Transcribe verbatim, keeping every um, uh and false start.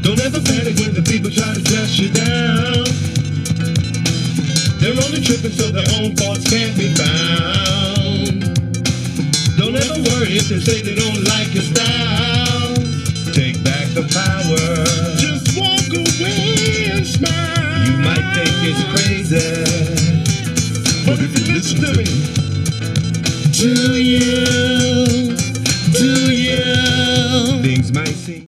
Don't ever panic when the people try to test you down. They're only tripping so their own faults can't be found. Don't ever worry if they say they don't like your style. Take back the power. Just walk away and smile. You might think it's crazy, but if you listen to me, do you, do you, things might seem